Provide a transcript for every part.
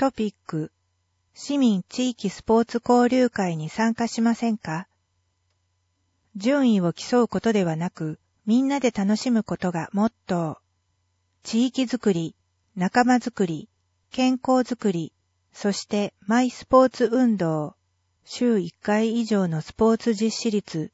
トピック、市民地域スポーツ交流会に参加しませんか？順位を競うことではなく、みんなで楽しむことがモットー。地域づくり、仲間づくり、健康づくり、そしてマイスポーツ運動、週1回以上のスポーツ実施率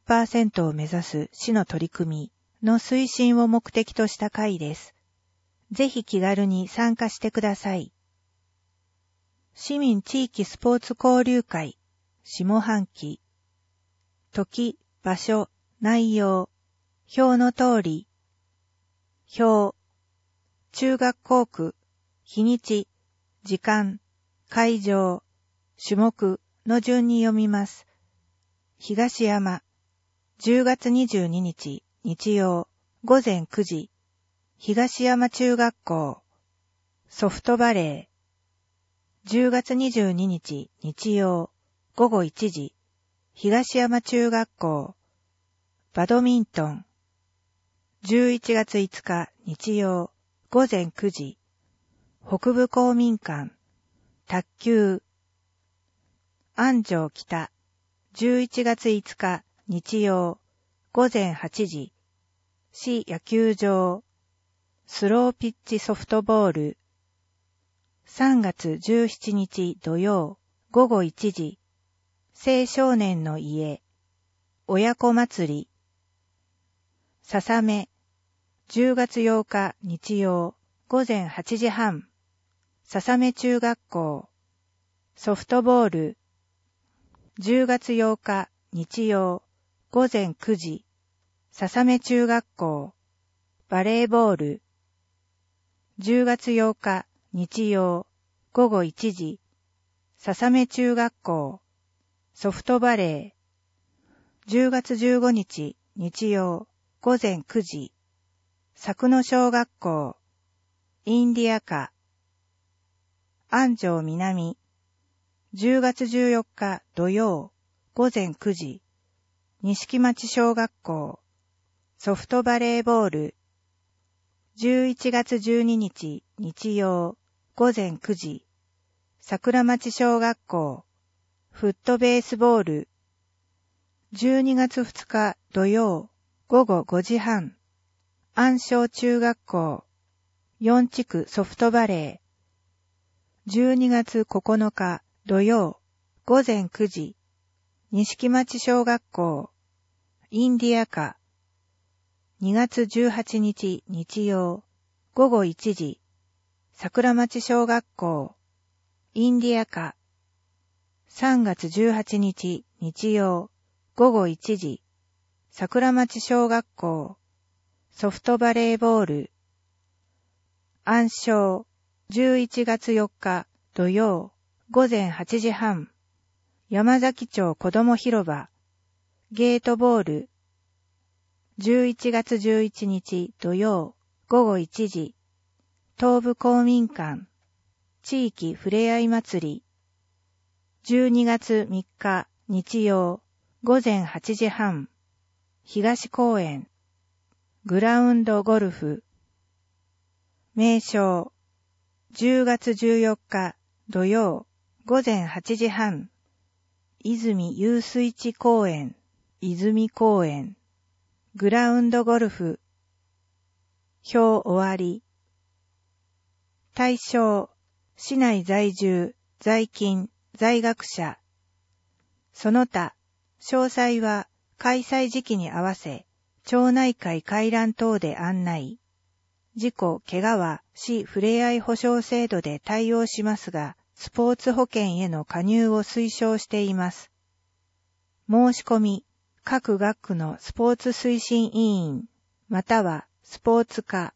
50% を目指す市の取り組みの推進を目的とした会です。ぜひ気軽に参加してください。市民地域スポーツ交流会、下半期。時、場所、内容。表の通り。表。中学校区、日にち、時間、会場、種目の順に読みます。東山。10月22日、日曜、午前9時。東山中学校、ソフトバレー。10月22日、日曜、午後1時、東山中学校、バドミントン。11月5日、日曜、午前9時、北部公民館、卓球。安城北。11月5日、日曜、午前8時、市野球場。スローピッチソフトボール。3月17日土曜午後1時、青少年の家、親子祭り。ささめ。10月8日日曜午前8時半、ささめ中学校、ソフトボール。10月8日日曜午前9時、ささめ中学校、バレーボール。10月8日日曜午後1時、ささめ中学校、ソフトバレー。10月15日日曜午前9時、佐久野小学校、インディアカ。安城南。10月14日土曜午前9時、錦町小学校、ソフトバレーボール。11月12日日曜午前9時、桜町小学校、フットベースボール。12月2日土曜午後5時半、安昌中学校、4地区ソフトバレー。12月9日土曜午前9時、錦町小学校、インディアカ。2月18日日曜午後1時、桜町小学校、インディアカ。3月18日日曜午後1時、桜町小学校、ソフトバレーボール。安昌。11月4日土曜午前8時半、山崎町子ども広場、ゲートボール。11月11日土曜午後1時、東部公民館、地域ふれあい祭り。12月3日日曜午前8時半、東公園、グラウンドゴルフ。名称。10月14日土曜午前8時半、泉遊水地公園、泉公園、グラウンドゴルフ。表終わり。対象、市内在住、在勤、在学者。その他、詳細は開催時期に合わせ、町内会回覧等で案内。事故・怪我は市ふれあい保障制度で対応しますが、スポーツ保険への加入を推奨しています。申し込み、各学区のスポーツ推進委員、またはスポーツ課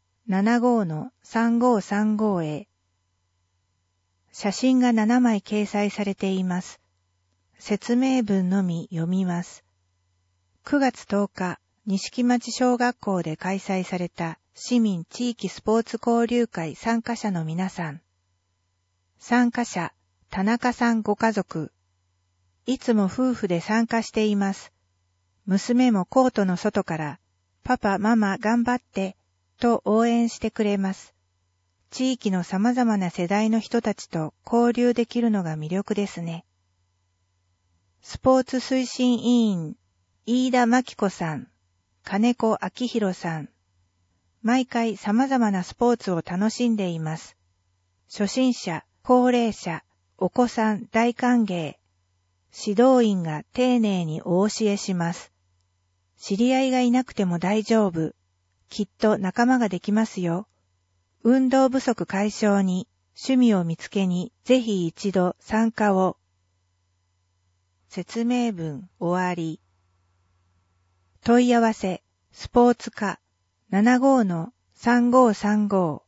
75-3535 へ。写真が7枚掲載されています。説明文のみ読みます。9月10日、錦町小学校で開催された市民地域スポーツ交流会参加者の皆さん。参加者、田中さんご家族。いつも夫婦で参加しています。娘もコートの外から、パパ、ママ頑張って、と応援してくれます。 地域の様々な世代の人たちと交流できるのが魅力ですね。スポーツ推進委員、飯田真紀子さん、金子明宏さん。毎回様々なスポーツを楽しんでいます。初心者、高齢者、お子さん大歓迎。指導員が丁寧にお教えします。知り合いがいなくても大丈夫。きっと仲間ができますよ。運動不足解消に、趣味を見つけに、ぜひ一度参加を。説明文終わり。問い合わせ、スポーツ課 75-3535